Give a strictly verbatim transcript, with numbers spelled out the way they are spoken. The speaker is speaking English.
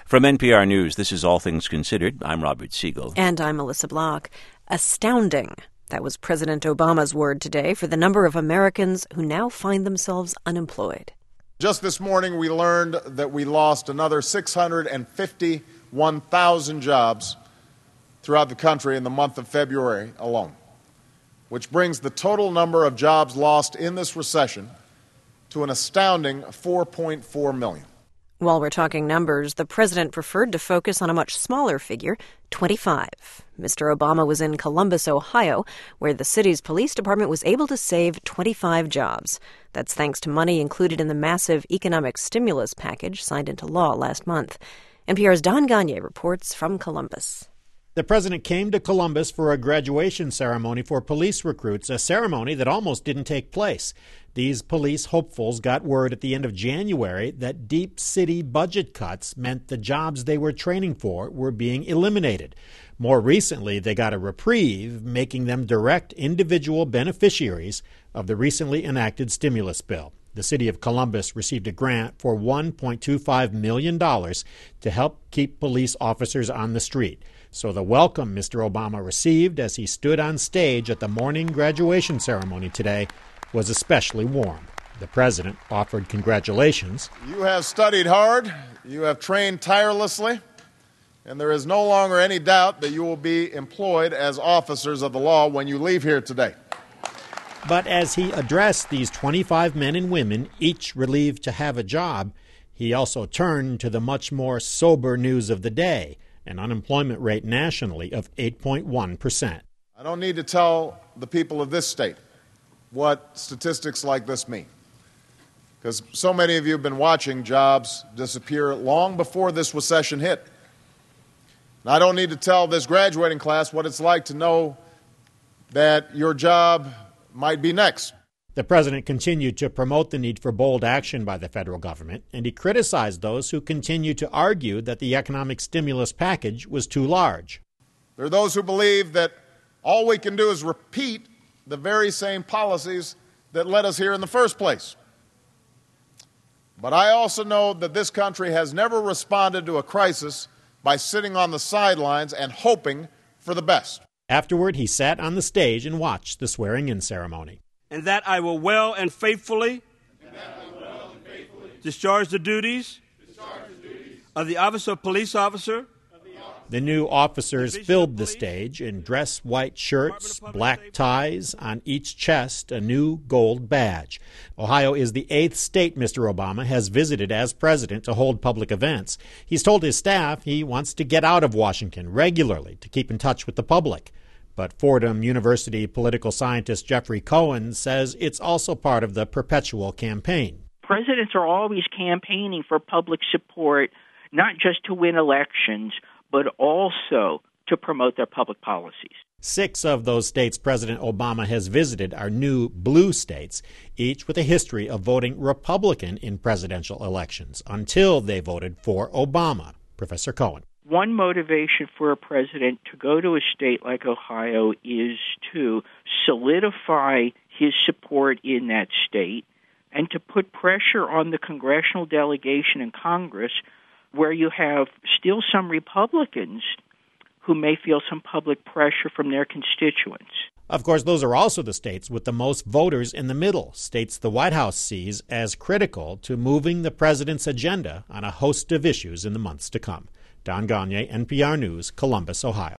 From N P R News, this is All Things Considered. I'm Robert Siegel. And I'm Melissa Block. Astounding. That was President Obama's word today for the number of Americans who now find themselves unemployed. Just this morning, we learned that we lost another six hundred fifty-one thousand jobs throughout the country in the month of February alone, which brings the total number of jobs lost in this recession to an astounding four point four million. While we're talking numbers, the president preferred to focus on a much smaller figure, twenty-five. Mister Obama was in Columbus, Ohio, where the city's police department was able to save twenty-five jobs. That's thanks to money included in the massive economic stimulus package signed into law last month. N P R's Don Gonyea reports from Columbus. The president came to Columbus for a graduation ceremony for police recruits, a ceremony that almost didn't take place. These police hopefuls got word at the end of January that deep city budget cuts meant the jobs they were training for were being eliminated. More recently, they got a reprieve, making them direct individual beneficiaries of the recently enacted stimulus bill. The city of Columbus received a grant for one point two five million dollars to help keep police officers on the street. So the welcome Mister Obama received as he stood on stage at the morning graduation ceremony today was especially warm. The president offered congratulations. You have studied hard, you have trained tirelessly, and there is no longer any doubt that you will be employed as officers of the law when you leave here today. But as he addressed these twenty-five men and women, each relieved to have a job, he also turned to the much more sober news of the day, an unemployment rate nationally of eight point one percent. I don't need to tell the people of this state what statistics like this mean, because so many of you have been watching jobs disappear long before this recession hit. And I don't need to tell this graduating class what it's like to know that your job might be next. The president continued to promote the need for bold action by the federal government, and he criticized those who continue to argue that the economic stimulus package was too large. There are those who believe that all we can do is repeat the very same policies that led us here in the first place. But I also know that this country has never responded to a crisis by sitting on the sidelines and hoping for the best. Afterward, he sat on the stage and watched the swearing-in ceremony. And that I will well and faithfully, and that I will well and faithfully discharge the duties, discharge the duties of the office of police officer. The new officers filled the stage in dress white shirts, black ties, on each chest a new gold badge. Ohio is the eighth state Mister Obama has visited as president to hold public events. He's told his staff he wants to get out of Washington regularly to keep in touch with the public. But Fordham University political scientist Jeffrey Cohen says it's also part of the perpetual campaign. Presidents are always campaigning for public support, not just to win elections, but also to promote their public policies. Six of those states President Obama has visited are new blue states, each with a history of voting Republican in presidential elections until they voted for Obama. Professor Cohen. One motivation for a president to go to a state like Ohio is to solidify his support in that state and to put pressure on the congressional delegation in Congress, where you have still some Republicans who may feel some public pressure from their constituents. Of course, those are also the states with the most voters in the middle, states the White House sees as critical to moving the president's agenda on a host of issues in the months to come. Don Gonyea, N P R News, Columbus, Ohio.